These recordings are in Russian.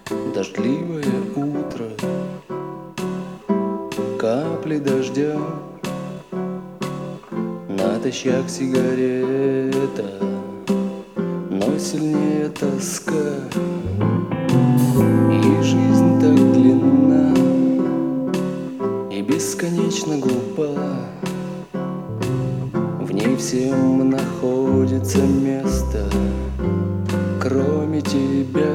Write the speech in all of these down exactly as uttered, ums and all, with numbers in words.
Дождливое утро, капли дождя, натощак сигарета, но сильнее тоска. И жизнь так длинна и бесконечно глупа, в ней всем находится место, кроме тебя.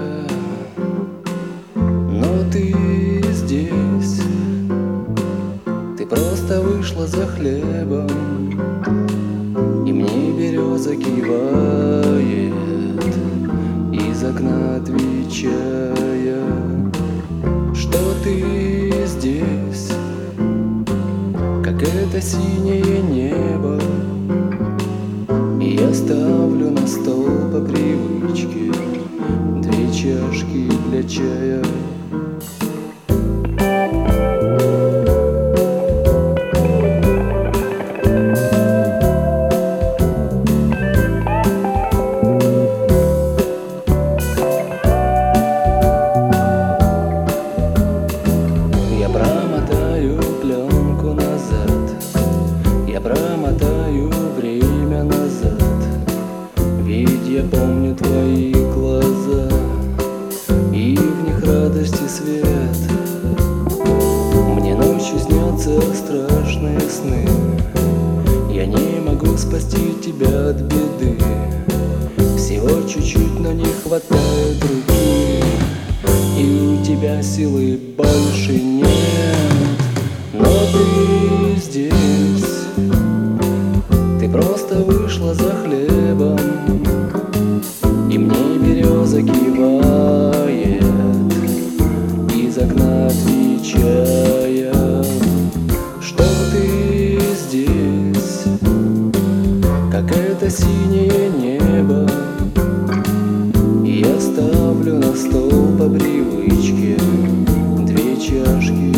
Но ты здесь, ты просто вышла за хлебом, и мне береза кивает, из окна отвечая, что ты здесь, как это синее небо. И я ставлю на стол по привычке две чашки для чая. Я промотаю пленку назад, я промотаю время назад, ведь я помню твои глаза, и в них радость и свет. Мне ночью снятся страшные сны, я не могу спасти тебя от беды. Всего чуть-чуть, но не хватает руки, и у тебя силы больше нет. Но ты здесь, ты просто вышла за хлебом, и мне береза кивает, из окна отвечая, что ты здесь, как это синее небо. И я ставлю на стол по привычке две чашки.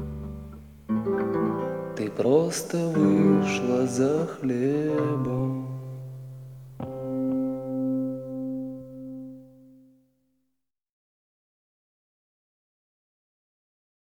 Ты просто вышла за хлебом.